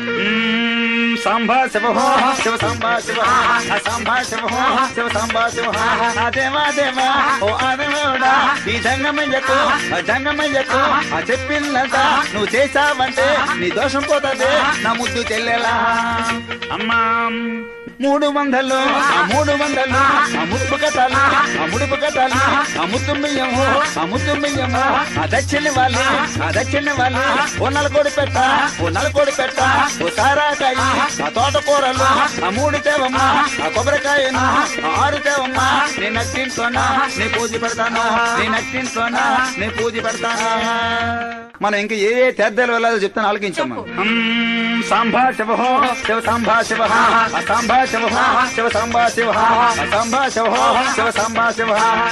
సాంబా శివ శివ సాంబా శివ సాంబా శివ శివ సాంబా శివ దేవా దేవా ఓ ఆదమోడా ఈ జంగమయ్యకు జంగమయ్యకు చెప్పిందంట నువ్వు చేశావంటే నీ దోషం పోతుంది నా ముద్దు చెల్లెలా అమ్మా 300 300 ముడుపు కట్టాలి ముడుపు కట్టాలి ముద్దు బియ్యము ముద్దు బియ్యము దక్షిణ వాళ్ళు ఓ నలకోడి పెట్ట ఓ సారాకాయి తోటకూరలు 3 తేవమ్మా కొబ్బరికాయను 6 తేవమ్మా నీ నట్టింట్లోనా నీ పూజ పెడతాను నీ నట్టింట్లోనా నీ పూజ పెడతాను మనం ఇంకా ఏ తెద్దలు వెళ్ళాలో చెప్తాను ఆలోచించమ్మా సాంబా శివ శివ సాంబా శివ సాంబా శివ శివ సాంబా శివ సాంబా శివ శివ సాంబా శివ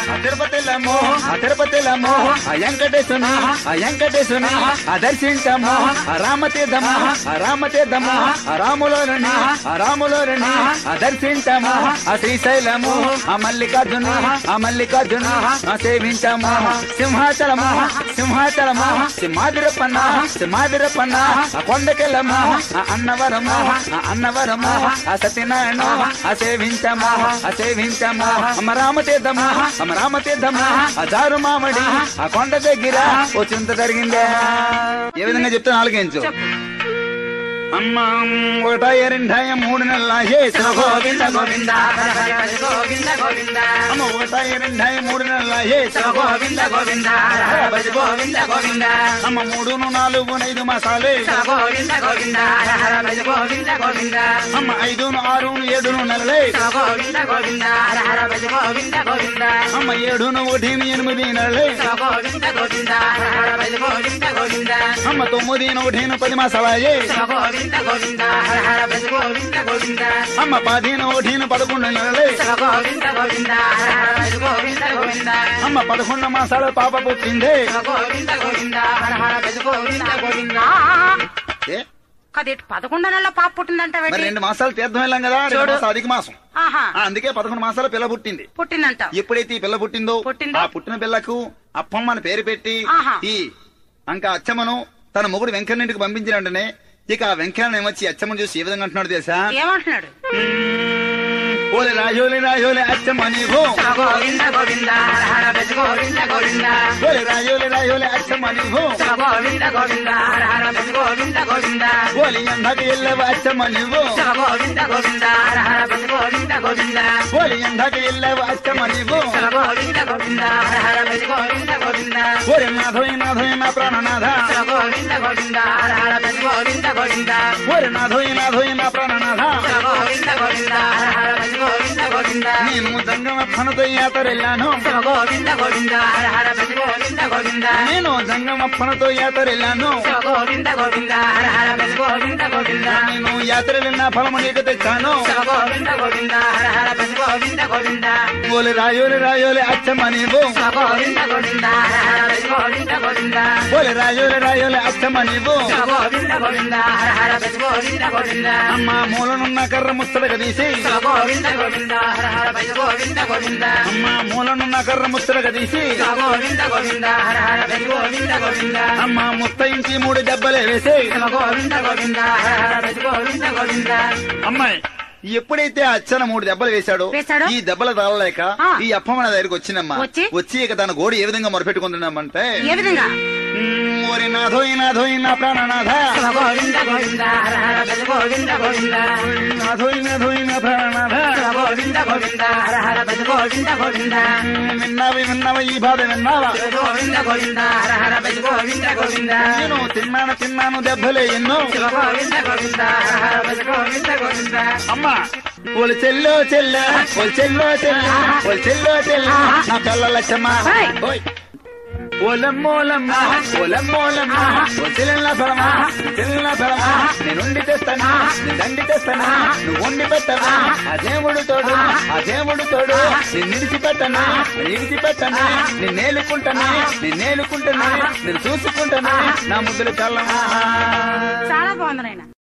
తిరుపతిలము వెంకటేశుని దర్శించము రామతీర్థము రాములోని దర్శించము శ్రీశైలము మల్లికార్జున సేవించము సింహాచలము సింహాదిరపన్న కొండకెళ్ళము అన్నవరము సత్యనారాయణ సేవించము రామతీర్థము జారు మామిడి ఆ కొండ దగ్గర ఓ చింత జరిగిందే ఏ విధంగా చెప్తే ఆలోచించు అమ్మ 1 2 3 నెలలాయే గోవింద గోవింద అమ్మ 1 2 3 నెలలాయే గోవింద గోవింద గోవింద గోవింద అమ్మ 3 4 5 మాసాలే గోవింద గోవింద గోవింద గోవింద అమ్మ 5 6 7 నెలలే గోవింద గోవింద గోవింద గోవింద అమ్మ 7 1 8 నెలలే గోవింద గోవింద గోవింద గోవింద అమ్మ 9 1 10 మాసాలే గోవింద గోవింద గోవింద అమ్మ 10 1 11 నెలలే గోవింద గోవింద గోవింద అమ్మ 11 మాసాల పాప పుట్టిందే గోవింద గోవింద గోవింద గోవింద కదేటి 11 నెలల పాప పుట్టిందంట 2 మాసాలు తీర్థం వెళ్ళాం కదా అధిక మాసం అందుకే 11 మాసాల పిల్ల పుట్టిందంట ఎప్పుడైతే ఈ పిల్ల పుట్టిందో ఆ పుట్టిన పిల్లకు అప్పమ్మ అని పేరు పెట్టి ఈ అంక అచ్చమ్మను తన మొగుడు వెంకన్నింటికి పంపించిన వెంటనే ఇక ఆ వెంకన్న ఏమొచ్చి అచ్చమ్మను చూసి ఏ విధంగా అంటున్నాడు తెలుసా ఏమంటున్నాడు ఓలే రాజోలే అచ్చమ్మ నీవు గోవింద గోవింద గోవింద గోవింద ఓలే రాజోలే అచ్చమ్మ నీవు గోవింద గోవింద గోవింద గోవింద ఓలి ఎందకి ఎల్లవ అచ్చమ్మ నీవు గోవింద గోవింద గోవింద గోవింద ఓలి ఎందకి ఎల్లవ అచ్చమ్మ నీవు గోవింద గోవింద గోవింద గోవింద ఓరే నాథోయ నా ప్రాణనాథ గోవింద గోవింద గోవింద గోవింద ఓరే నాథోయ నా ప్రాణనాథ గోవింద గోవింద గోవింద గోవింద నేను జంగమప్పనతో యాతరెళ్ళాను గోవింద గోవింద గోవింద గోవింద నేను జంగమప్పనతో యాతరెళ్ళాను గోవింద గోవింద గోవింద గోవింద నేను యాత్ర వెళ్ళిన ఫలము నీకు తెచ్చాను గోవింద గోవింద గోవింద గోవింద ఓలే రాయోలే అచ్చమ్మ నీవు గోవింద గోవింద గోవింద గోవింద ఓలే రాయోలే అచ్చమ్మ నీవు గోవింద గోవింద గోవింద గోవింద అమ్మ మూలనున్న కర్ర ముచ్చటగా తీసి గోవింద గోవింద గోవింద గోవింద అమ్మ మూలనున్న కర్ర ముచ్చటగా తీసి గోవింద గోవింద గోవింద గోవింద అమ్మ ముత్తయించి 3 దెబ్బలే వేసి గోవింద గోవింద గోవింద గోవింద అమ్మాయి ఎప్పుడైతే అచ్చన 3 దెబ్బలు వేశాడో ఈ దెబ్బలు తాళలేక ఈ అప్పమ్మ దగ్గరికి వచ్చినమ్మా వచ్చి ఇక తన గోడు ఏ విధంగా మొరపెట్టుకుంటున్నామంటే ఏ విధంగా ఓరి నాథోయి నా ప్రాణనాథ గోవింద గోవింద గోవింద గోవింద నాథోయి నా ప్రాణనాథ గోవింద గోవింద గోవింద గోవింద విన్నావా ఈ బాధ విన్నావా గోవింద గోవింద గోవింద గోవింద నేను తిన్నాను దెబ్బలే ఎన్నో గోవింద గోవింద గోవింద గోవింద అమ్మా ఓలు చెల్లో నా పిల్లలచ్చమ్మ ఓలమ్మోలమ్మ చెల్లెళ్ళ ఫలమా నేనుండి తెస్తానా దండి తెస్తానా నువ్వు వండి పెట్టనా ఆ దేవుడు తోడు నిన్నిడిచిపెట్టనా నిన్నేలుకుంటానా నేను చూసుకుంటానా నా ముద్దులు చల్లమా చాలా బాగుంది నాయన.